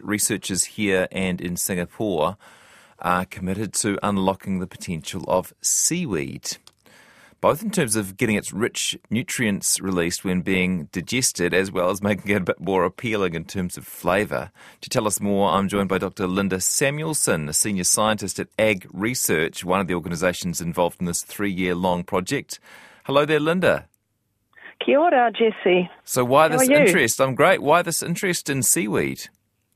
researchers here and in Singapore are committed to unlocking the potential of seaweed, both in terms of getting its rich nutrients released when being digested, as well as making it a bit more appealing in terms of flavour. To tell us more, I'm joined by Dr. Linda Samuelson, a senior scientist at Ag Research, one of the organisations involved in this 3-year-long project. Hello there, Linda. Kia ora, Jesse. So why this interest? I'm great. Why this interest in seaweed?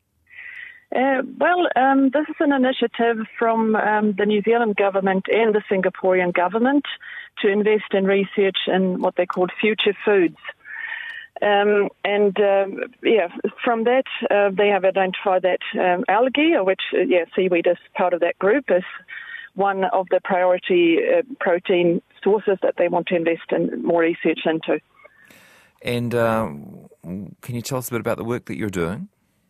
This is an initiative from the New Zealand government and the Singaporean government to invest in research in what they call future foods. From that, they have identified that algae, which seaweed is part of that group, is one of the priority protein sources that they want to invest in more research into. And can you tell us a bit about the work that you're doing?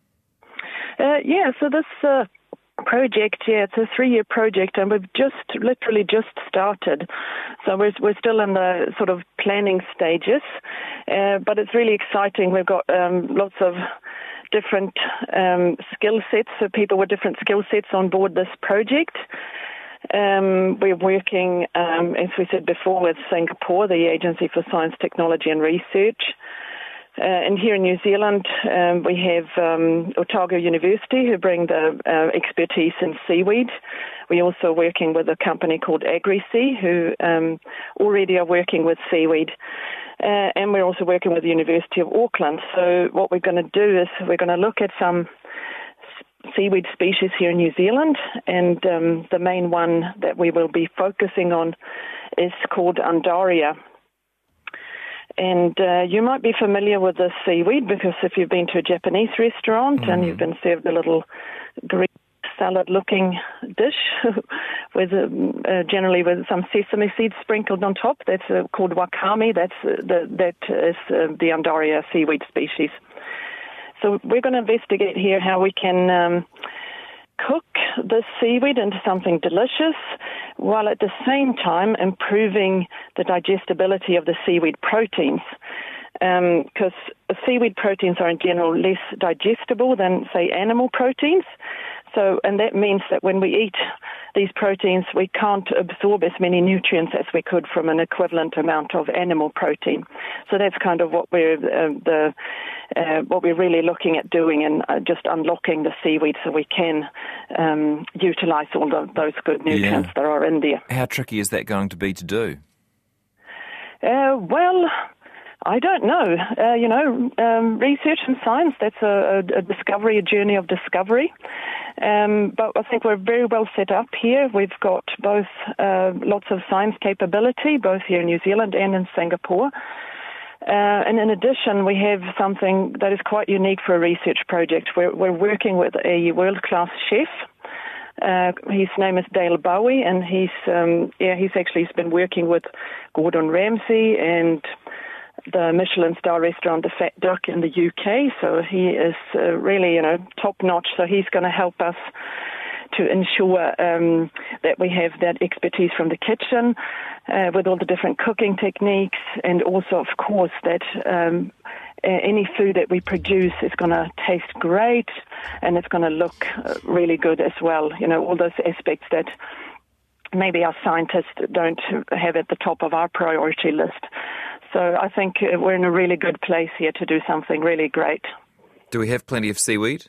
So this project, it's a 3-year project, and we've literally just started. So we're still in the sort of planning stages, but it's really exciting. We've got lots of different skill sets, so people with different skill sets on board this project. We're working, as we said before, with Singapore, the Agency for Science, Technology and Research. And here in New Zealand, we have Otago University, who bring the expertise in seaweed. We're also working with a company called AgriSea, who already are working with seaweed. And we're also working with the University of Auckland. So what we're going to do is we're going to look at some seaweed species here in New Zealand, and the main one that we will be focusing on is called Undaria. And you might be familiar with this seaweed because if you've been to a Japanese restaurant and you've been served a little Greek salad-looking dish with generally with some sesame seeds sprinkled on top, that's called wakame. That is the Undaria seaweed species. So we're going to investigate here how we can cook this seaweed into something delicious while at the same time improving the digestibility of the seaweed proteins. Because seaweed proteins are in general less digestible than, say, animal proteins. So, and that means that when we eat these proteins, we can't absorb as many nutrients as we could from an equivalent amount of animal protein. So that's kind of what we're really looking at doing, and just unlocking the seaweed so we can utilize all those good nutrients that are in there. How tricky is that going to be to do? I don't know. Research and science, that's a discovery, a journey of discovery. But I think we're very well set up here. We've got both lots of science capability, both here in New Zealand and in Singapore. And in addition, we have something that is quite unique for a research project. We're working with a world-class chef. His name is Dale Bowie, and he's been working with Gordon Ramsay and the Michelin star restaurant The Fat Duck in the UK. So he is really, top notch. So he's going to help us to ensure that we have that expertise from the kitchen with all the different cooking techniques, and also, of course, that any food that we produce is going to taste great and it's going to look really good as well. All those aspects that maybe our scientists don't have at the top of our priority list. So I think we're in a really good place here to do something really great. Do we have plenty of seaweed?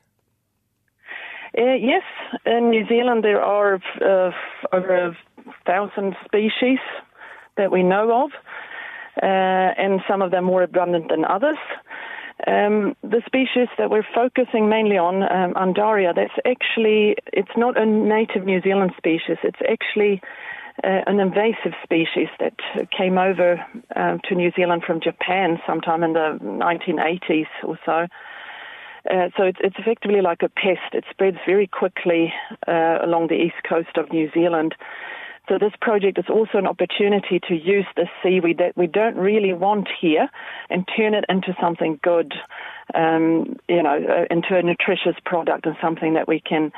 Yes. In New Zealand there are over 1,000 species that we know of, and some of them more abundant than others. The species that we're focusing mainly on, Undaria, it's not a native New Zealand species. It's actually an invasive species that came over to New Zealand from Japan sometime in the 1980s or so. So it's effectively like a pest. It spreads very quickly along the east coast of New Zealand. So this project is also an opportunity to use this seaweed that we don't really want here and turn it into something good, into a nutritious product and something that we can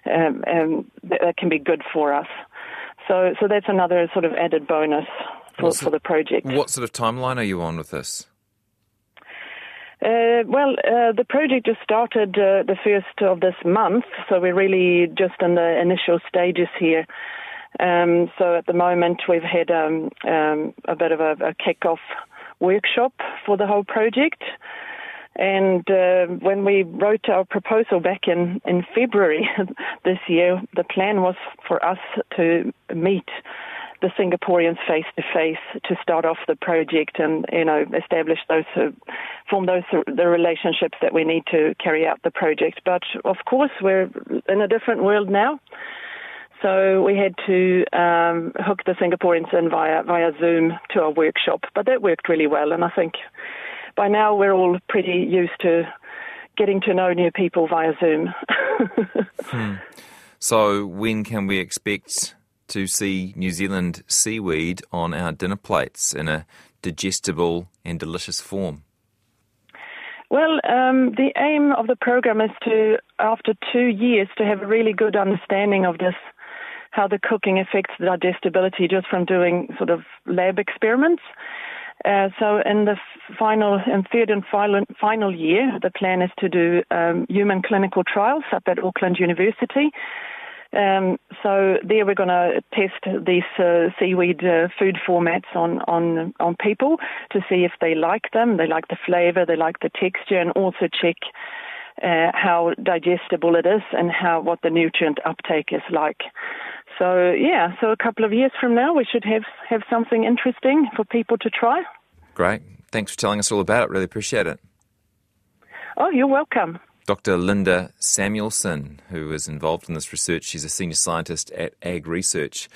that can be good for us. So that's another sort of added bonus for the project. What sort of timeline are you on with this? The project just started the first of this month, so we're really just in the initial stages here. So at the moment we've had a bit of a kick-off workshop for the whole project. And when we wrote our proposal back in February this year, the plan was for us to meet the Singaporeans face-to-face to start off the project and, establish form the relationships that we need to carry out the project. But, of course, we're in a different world now. So we had to hook the Singaporeans in via Zoom to our workshop. But that worked really well, and I think by now we're all pretty used to getting to know new people via Zoom. So when can we expect to see New Zealand seaweed on our dinner plates in a digestible and delicious form? Well, the aim of the program is to, after 2 years, to have a really good understanding of this, how the cooking affects the digestibility just from doing sort of lab experiments. So in the third and final year, the plan is to do human clinical trials up at Auckland University. So there we're going to test these seaweed food formats on people to see if they like them, they like the flavour, they like the texture, and also check how digestible it is and what the nutrient uptake is like. So a couple of years from now we should have something interesting for people to try. Great. Thanks for telling us all about it. Really appreciate it. Oh, you're welcome. Dr. Linda Samuelson, who is involved in this research. She's a senior scientist at Ag Research.